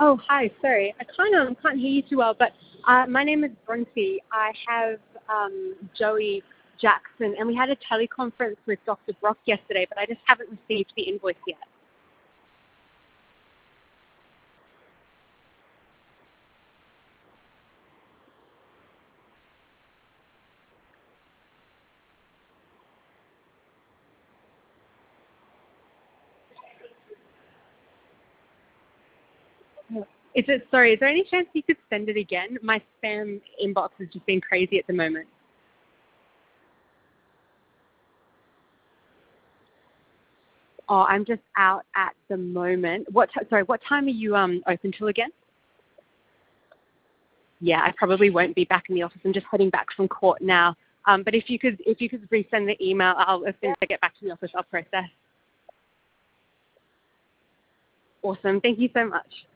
Oh, hi. Sorry, I can't hear you too well. But my name is Bronte. I have Joey Jackson, and we had a teleconference with Dr. Brock yesterday, but I just haven't received the invoice yet. Is there any chance you could send it again? My spam inbox has just been crazy at the moment. Oh, I'm just out at the moment. What time are you open till again? Yeah, I probably won't be back in the office. I'm just heading back from court now. But if you could resend the email, as soon as I get back to the office, I'll process. Awesome. Thank you so much.